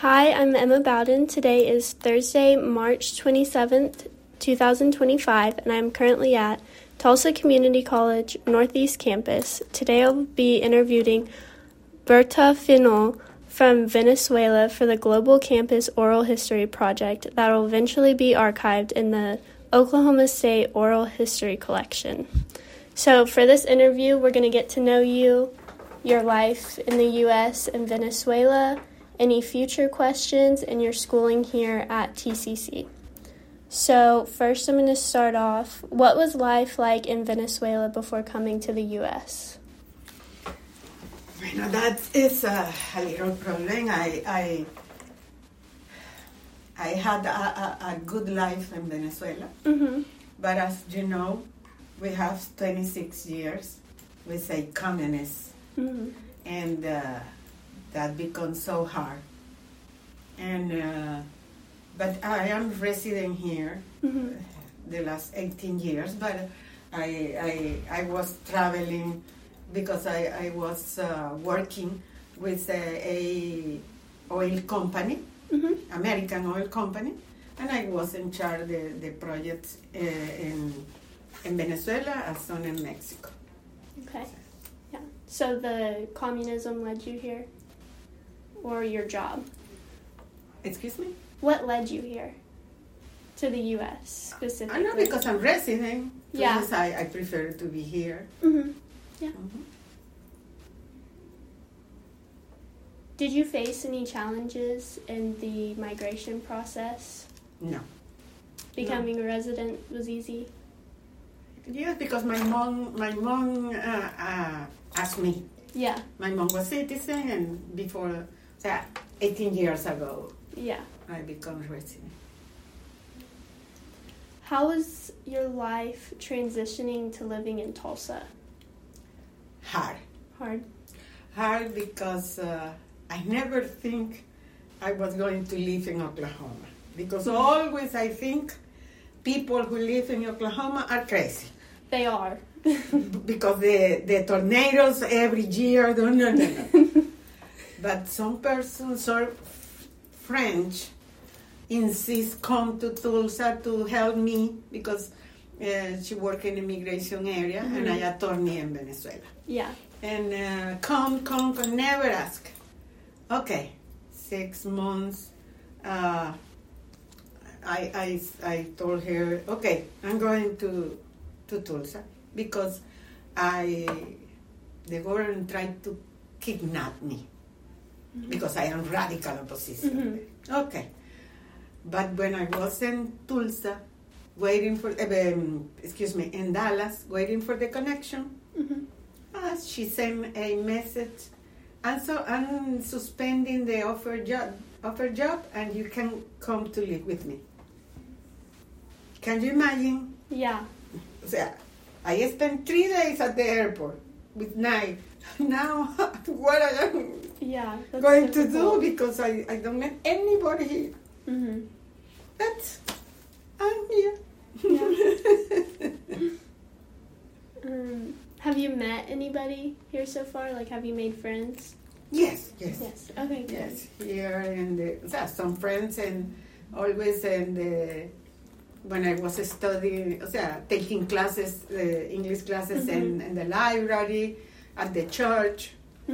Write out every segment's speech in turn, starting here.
Hi, I'm Emma Bowden. Today is Thursday, March 27th, 2025, and I'm currently at Tulsa Community College Northeast Campus. Today I'll be interviewing Berta Finol from Venezuela for the Global Campus Oral History Project that will eventually be archived in the Oklahoma State Oral History Collection. So for this interview, we're going to get to know you, your life in the U.S. and Venezuela, any future questions, and your schooling here at TCC. So first I'm going to start off, what was life like in Venezuela before coming to the U.S.? Bueno, that is a little problem. I had a good life in Venezuela, but as you know, we have 26 years with a communist, and that becomes so hard. And but I am resident here the last 18 years, but I was traveling because I was working with a oil company, American oil company, and I was in charge of the projects in Venezuela as well as in Mexico. Okay, yeah. So the communism led you here, or your job? Excuse me? What led you here to the U.S. specifically? I know because I'm resident. Yeah. Because I prefer to be here. Yeah. Did you face any challenges in the migration process? No. Becoming a resident was easy? Yes, because my mom asked me. Yeah. My mom was citizen, and before 18 years ago, Yeah. I become resident. How was your life transitioning to living in Tulsa? Hard. Hard because I never think I was going to live in Oklahoma. Because always I think people who live in Oklahoma are crazy. They are. Because the tornadoes every year, no. But some persons are French insist come to Tulsa to help me because she work in immigration area and I attorney in Venezuela. Yeah. And come, never ask. Okay, 6 months. I told her, okay, I'm going to Tulsa because the government tried to kidnap me because I am radical opposition. Okay, but when I was in Tulsa, waiting for, in Dallas, waiting for the connection, she sent a message, and so I'm suspending the offer job, and you can come to live with me. Can you imagine? Yeah. So I spent 3 days at the airport with knife. Now, what I am going to do because I don't met anybody here. But I'm here. Yeah. Have you met anybody here so far? Like, have you made friends? Yes. Okay, good. Yes, here and some friends, and always when I was studying, taking classes, English classes in the library, at the church.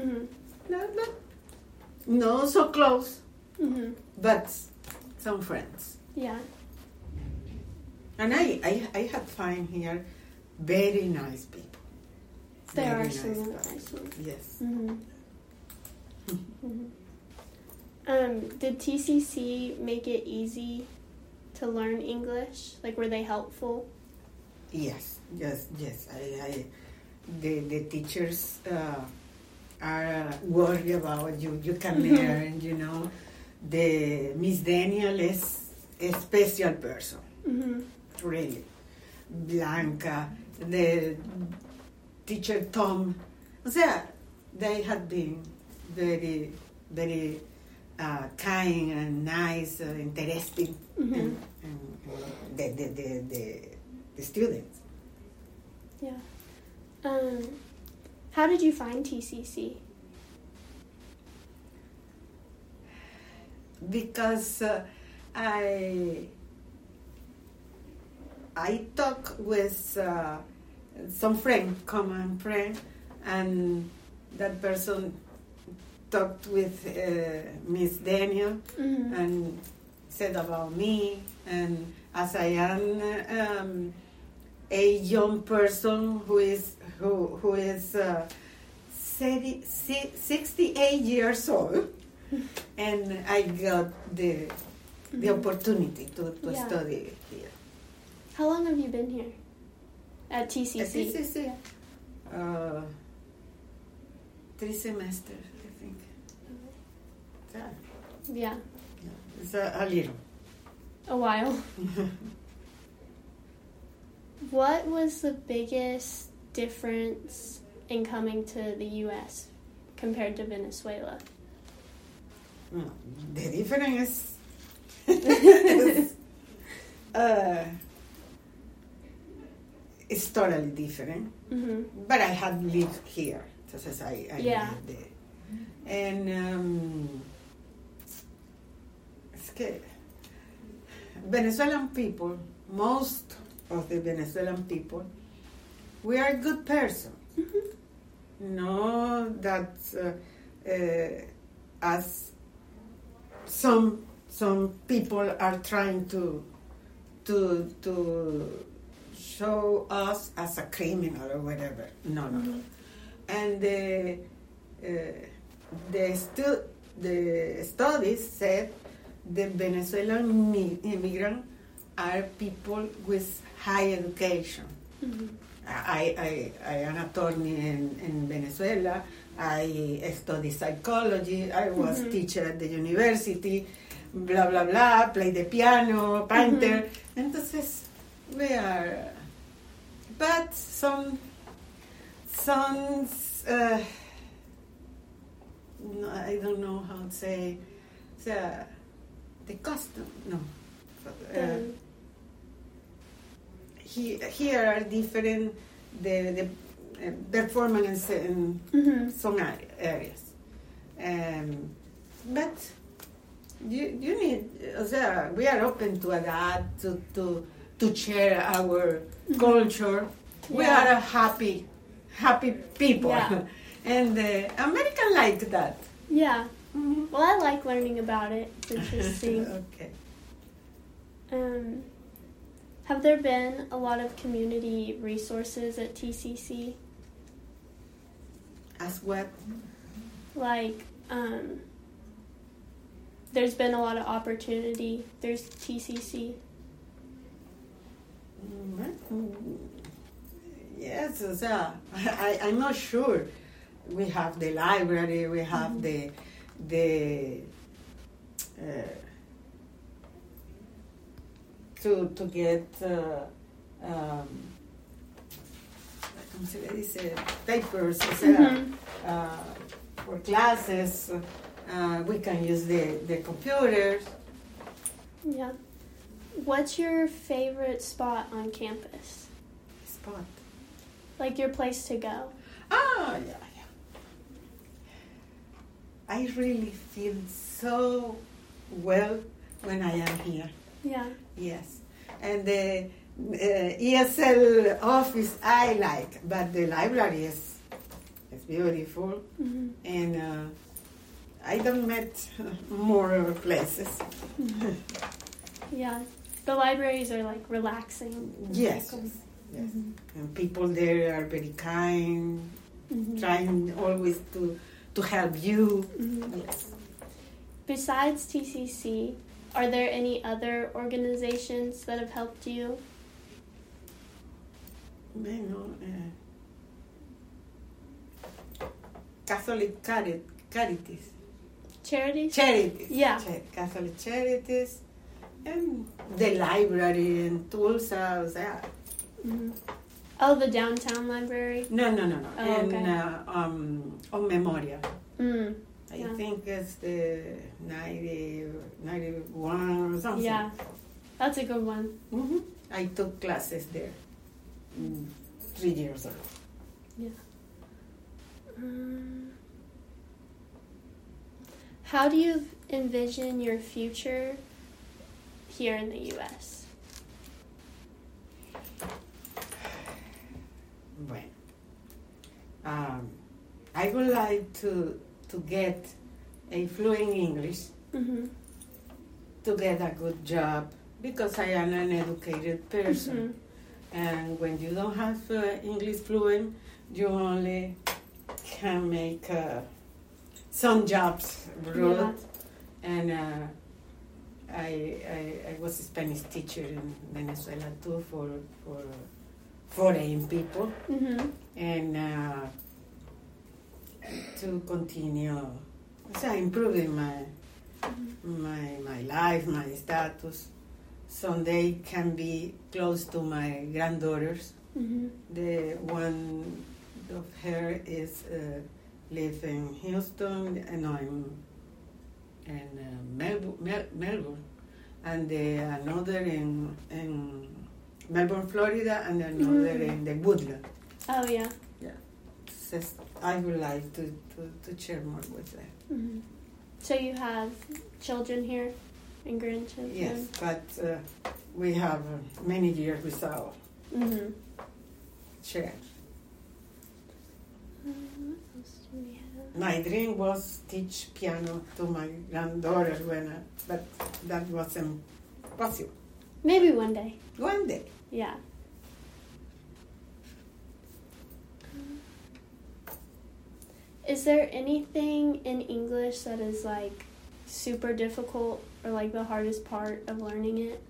No so close, but some friends. Yeah. And I had find here very nice people. There are some nice ones. Yes. Did TCC make it easy to learn English? Like, were they helpful? Yes. The teachers are worried about you. You can learn, The Miss Daniel is a special person. Really. Blanca, the teacher Tom. They had been very, very kind and nice, interesting, and the students. Yeah. How did you find TCC? because I talk with some common friend, and that person talked with Miss Daniel and said about me, and as I am a young person who is 68 years old, and I got the opportunity to study here. How long have you been here at TCC? At TCC, 3 semesters, I think. Yeah. It's a little. A while. What was the biggest difference in coming to the U.S. compared to Venezuela? The difference is totally different. But I had lived here, as I lived there. And es que Venezuelan people, most of the Venezuelan people, we are good persons. No, that as some people are trying to show us as a criminal or whatever. No. And the studies said the Venezuelan immigrants are people with high education. I am an attorney in Venezuela. I study psychology. I was teacher at the university. Blah blah blah. Play the piano, painter. Entonces we are. But some. No, I don't know how to say. The custom. No. Here are different the performance in some areas, but you need. We are open to adapt to share our culture. We are a happy people, and American like that. Yeah. Well, I like learning about it. It's interesting. Okay. Have there been a lot of community resources at TCC? As what? Like, there's been a lot of opportunity. There's TCC. Yes, I'm not sure. We have the library. We have the to get ¿cómo se le dice? Papers, for classes. We can use the computers. Yeah. What's your favorite spot on campus? Spot? Like your place to go? Yeah. I really feel so well when I am here. Yeah. Yes. And the ESL office I like, but the library is beautiful. And I don't met more places. Yeah. The libraries are like relaxing. Yes. Yes. And people there are very kind, trying always to help you. Yes. Besides TCC, are there any other organizations that have helped you? Catholic Charities. Charities? Charities. Yeah. Catholic Charities. And the library in Tulsa. Oh, the downtown librry? No. Oh, okay. On Memoria. I Yeah. think it's the 91 or something. Yeah, that's a good one. I took classes there 3 years ago. Yeah. How do you envision your future here in the U.S.? Well, I would like to get a fluent English, Mm-hmm. to get a good job, because I am an educated person. Mm-hmm. And when you don't have English fluent, you only can make some jobs rude. Yeah. And I was a Spanish teacher in Venezuela too for foreign people, Mm-hmm. and to continue improving my life, my status. Someday can be close to my granddaughters. Mm-hmm. The one of her is live in Houston, and I'm in Melbourne, and another in Melbourne, Florida, and another in the Woodland. Oh, yeah. Yeah, I would like to share more with them. Mm-hmm. So you have children here and grandchildren? Yes, but we have many years without Mm-hmm. share. What else do we have? My dream was teach piano to my granddaughter but that wasn't possible. Maybe one day. One day. Yeah. Is there anything in English that is like super difficult or like the hardest part of learning it?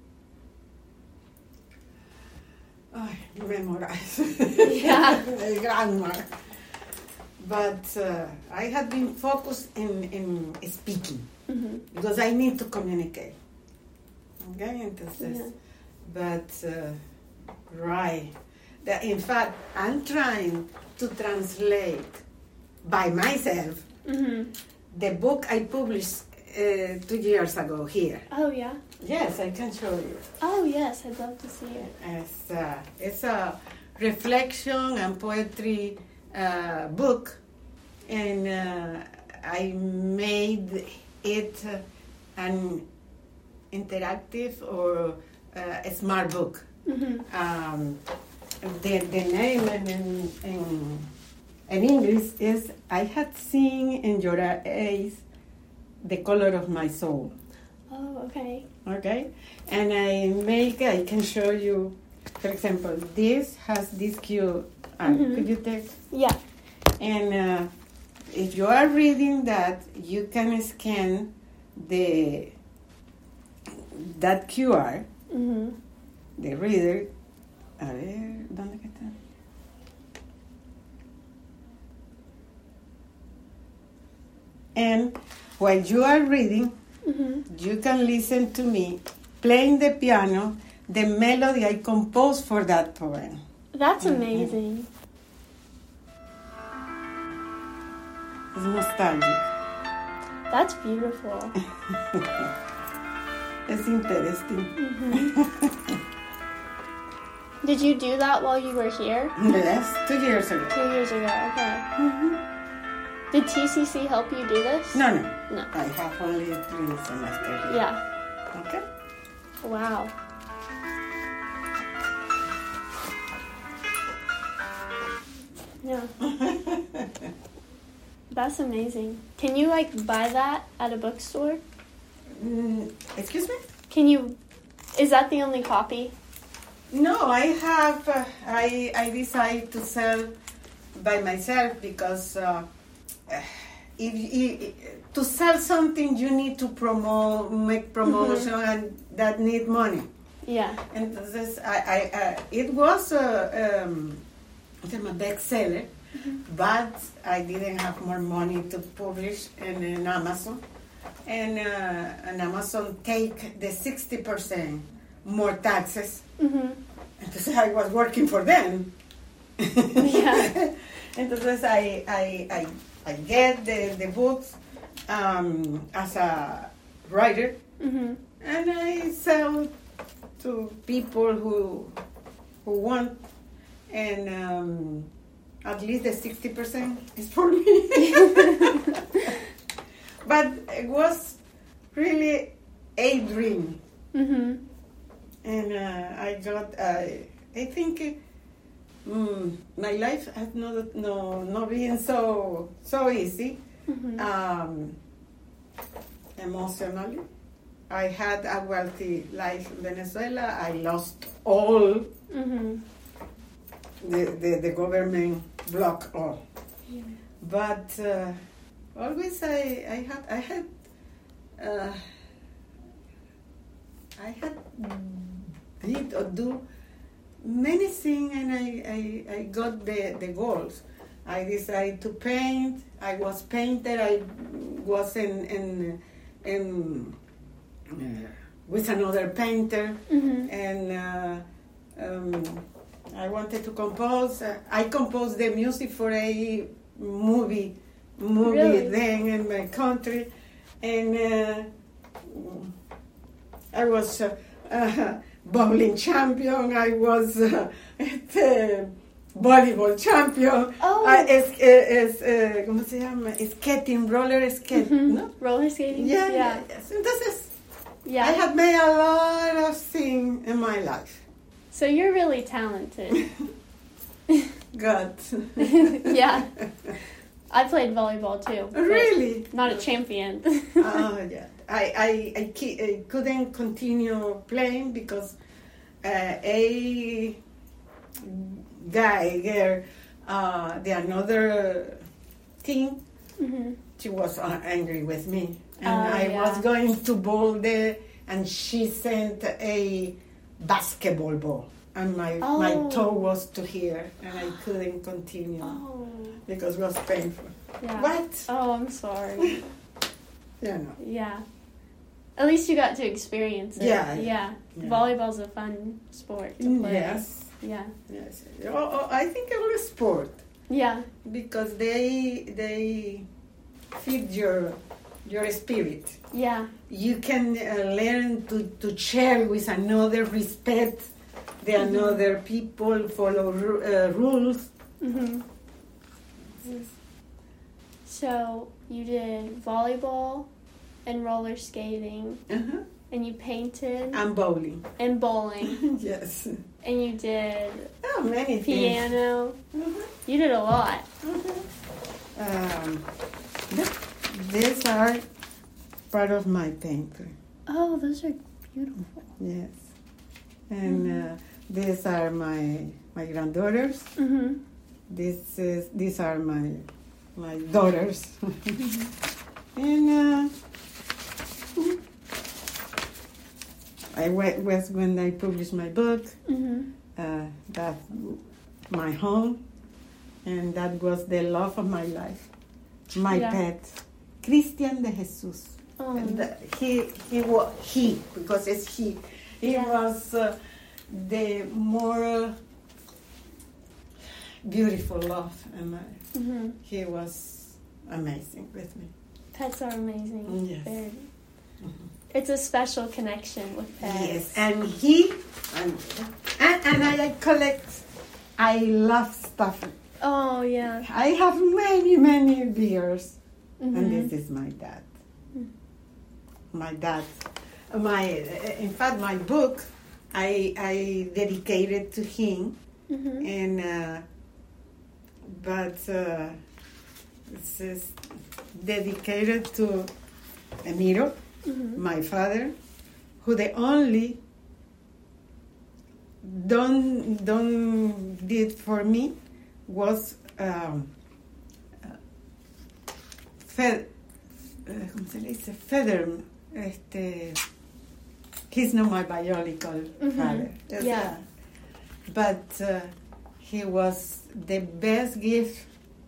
Memorize. Yeah. Grammar. But I have been focused in speaking, Mm-hmm. because I need to communicate. Okay, entonces, Yeah. but right. In fact, I'm trying to translate by myself Mm-hmm. the book I published 2 years ago here. Oh, yeah. Yes, I can show you. Oh, yes. I'd love to see it. It's a reflection and poetry book, and I made it an interactive or a smart book. Mm-hmm. The name in English is I Had Seen in Your Eyes the Color of My Soul. Oh, okay. Okay? And I can show you, for example, this has this QR. Mhm. Could you take? Yeah. And if you are reading that, you can scan that QR, Mm-hmm. the reader. A ver, ¿dónde que está? And while you are reading, Mm-hmm. you can listen to me playing the piano, the melody I composed for that poem. That's Mhm. amazing. It's nostalgic. That's beautiful. It's interesting. Mm-hmm. Did you do that while you were here? Yes, 2 years ago. 2 years ago, okay. Mhm. Did TCC help you do this? No. No. I have only 3 semesters here. Yeah. Okay. Wow. Yeah. That's amazing. Can you like buy that at a bookstore? Excuse me? Is that the only copy? No, I have. I decided to sell by myself because to sell something you need to make promotion, and that need money. Yeah. And this, it was a bestseller, but I didn't have more money to publish in Amazon, and Amazon take the 60% more taxes. Mm-hmm. Entonces I was working for them. Yeah. Entonces I get the books as a writer, Mm-hmm. and I sell to people who want, and at least the 60% is for me. But it was really a dream. Mm-hmm. And I got, I think my life has not been so easy. Mm-hmm. Emotionally. I had a wealthy life in Venezuela. I lost all Mm-hmm. the government blocked all. Yeah. But always I had did or do many things, and I got the goals. I decided to paint. I was painter. I was in with another painter, Mm-hmm. and I wanted to compose. I composed the music for a movie Really? then in my country, and I was bowling champion. I was voleibol champion. Oh. ¿Cómo se llama? Skating, roller skate, Mm-hmm. ¿no? Roller skating? Yeah. Yeah. Yes. Entonces, Yeah. I have made a lot of things in my life. So you're really talented. God. Yeah. I played volleyball too. but Really? Not a champion. Oh, yeah. I couldn't continue playing because a guy there, the another team, Mm-hmm. she was angry with me. And Oh, I yeah. was going to bowl there, and she sent a basketball ball. And my Oh. toe was to here, and I couldn't continue Oh. because it was painful. Yeah. What? Oh, I'm sorry. You know. Yeah. At least you got to experience it. Yeah. Yeah. Yeah. Volleyball's a fun sport to play. Yes. Yeah. Yes. I think all sport, Yeah. because they feed your spirit. Yeah. You can learn to share with another, respect the another people, follow rules. Mm-hmm. So you did volleyball and roller skating, Uh-huh. and you painted And bowling. and bowling, Yes. and you did Oh, many things. piano. Mhm. You did a lot. These are part of my painting. Oh, those are beautiful. Yes. And these are my granddaughters. Mm-hmm. These are my daughters. And I was when I published my book. Mm-hmm. That my home, and that was the love of my life. My Yeah. pet, Cristian de Jesus. Oh. And he because it's he. He Yeah. was the more beautiful love, and Mm-hmm. he was amazing with me. Pets are amazing. Yes. They're- It's a special connection with pets. Yes, and I collect. I love stuff. Oh, yeah. I have many beers, Mm-hmm. and this is my dad. My dad. In fact, my book, I dedicated to him, Mm-hmm. and but this is dedicated to Emiro, Mm-hmm. my father, who the only don't did for me was ¿cómo se le dice? Feather. He's not my biological father. Yes, Yeah. But he was the best gift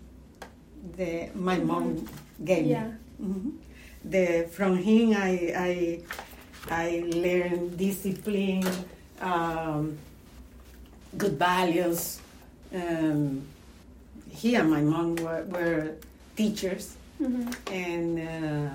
my mom gave Yeah. me. Mm-hmm. From him, I learned discipline, good values. He and my mom were teachers, Mm-hmm. and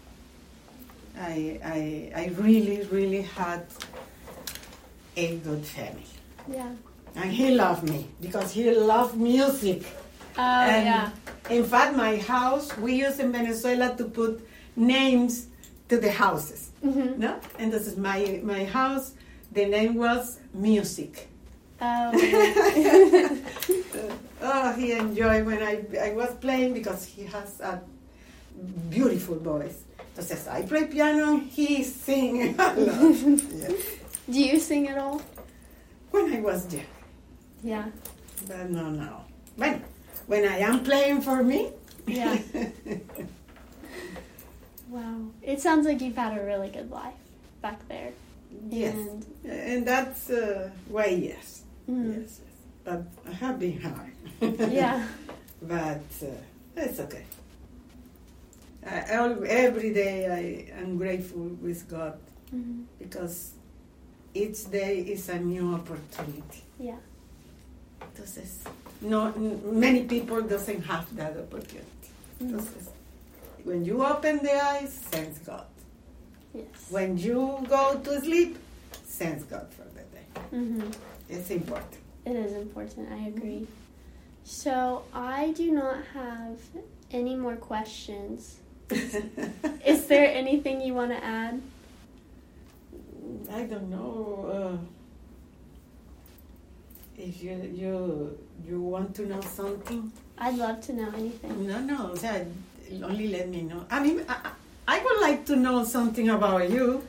I really had a good family. Yeah. And he loved me because he loved music. Oh, And yeah. in fact, my house, we use in Venezuela to put names to the houses. Mm-hmm. No? And this is my house. The name was Music. Oh. Oh, he enjoyed when I was playing because he has a beautiful voice. Entonces, I play piano, he sings a lot. Yes. Do you sing at all? When I was young. Yeah. But no. When I am playing for me. Yeah. Wow. It sounds like you've had a really good life back there. Yes. And that's why, yes. Mm-hmm. Yes. But I have been hard. Yeah. But it's okay. Every day I am grateful with God Mm-hmm. because each day is a new opportunity. Yeah. Entonces, many people doesn't have that opportunity. Mm-hmm. Entonces, when you open the eyes, thanks God. Yes. When you go to sleep, thanks God for the day. Mm-hmm. It's important. It is important. I agree. So I do not have any more questions. Is there anything you want to add? I don't know. If you want to know something. I'd love to know anything. No. Only let me know. I mean, I would like to know something about you.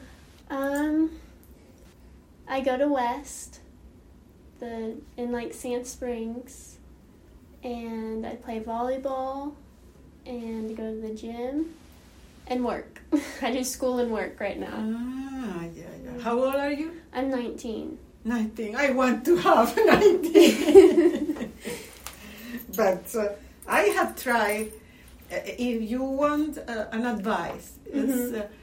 I go to West, in like Sand Springs, and I play volleyball, and go to the gym, and work. I do school and work right now. Yeah. How old are you? I'm 19. 19. I want to have 19. But I have tried. If you want an advice, Mm-hmm. it's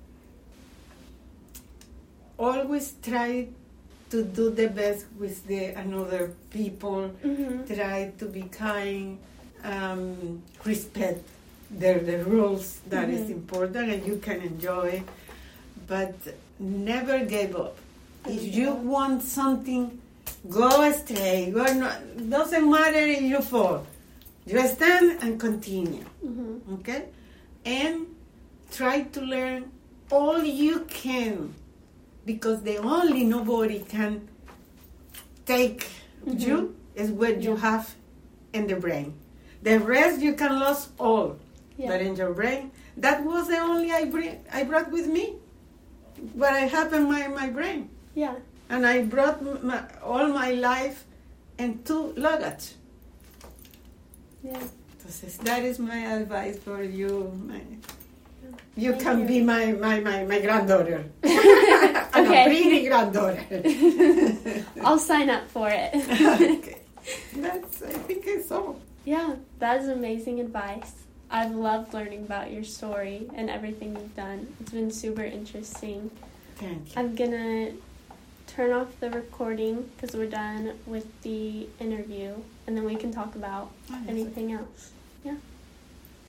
always try to do the best with another people. Mm-hmm. Try to be kind. Respect the rules. That is Mm-hmm. important, and you can enjoy. But never give up. If you want something, go straight. Doesn't matter if you fall. You stand and continue. Mm-hmm. Okay? And try to learn all you can. Because nobody can take you is what you have in the brain. The rest you can lose all. Yeah. But in your brain, that was the only I brought with me. What I have in my brain. Yeah. And I brought all my life in 2 luggage. Yeah. Entonces, that is my advice for you. You Thank can you. be my granddaughter. And Okay. a pretty granddaughter. I'll sign up for it. Okay. I think it's all. Yeah, that is amazing advice. I've loved learning about your story and everything you've done. It's been super interesting. Thank you. I'm going to turn off the recording because we're done with the interview, and then we can talk about anything else. Yeah.